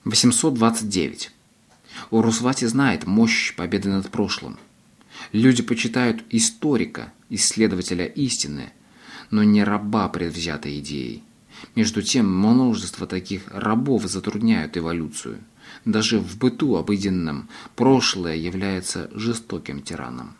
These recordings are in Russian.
829. Урусвати знает мощь победы над прошлым. Люди почитают историка, исследователя истины, но не раба предвзятой идеей. Между тем, множество таких рабов затрудняют эволюцию. Даже в быту обыденном прошлое является жестоким тираном.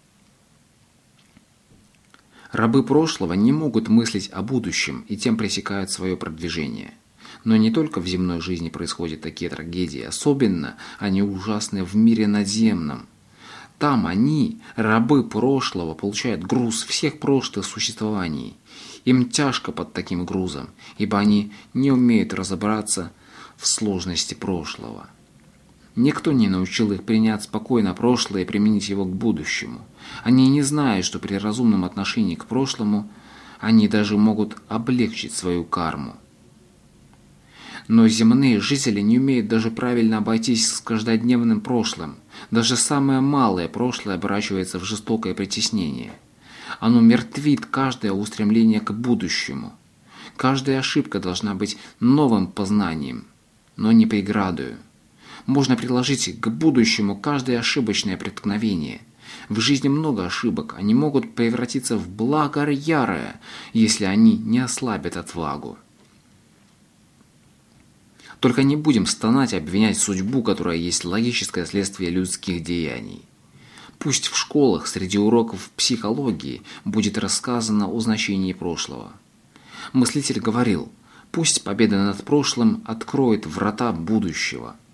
Рабы прошлого не могут мыслить о будущем и тем пресекают свое продвижение. Но не только в земной жизни происходят такие трагедии, особенно они ужасны в мире надземном. Там они, рабы прошлого, получают груз всех прошлых существований. Им тяжко под таким грузом, ибо они не умеют разобраться в сложности прошлого. Никто не научил их принять спокойно прошлое и применить его к будущему. Они не знают, что при разумном отношении к прошлому они даже могут облегчить свою карму. Но земные жители не умеют даже правильно обойтись с каждодневным прошлым. Даже самое малое прошлое оборачивается в жестокое притеснение. Оно мертвит каждое устремление к будущему. Каждая ошибка должна быть новым познанием, но не преградою. Можно приложить к будущему каждое ошибочное преткновение. В жизни много ошибок, они могут превратиться в благо ярое, если они не ослабят отвагу. Только не будем стонать и обвинять судьбу, которая есть логическое следствие людских деяний. Пусть в школах среди уроков психологии будет рассказано о значении прошлого. Мыслитель говорил: пусть победа над прошлым откроет врата будущего.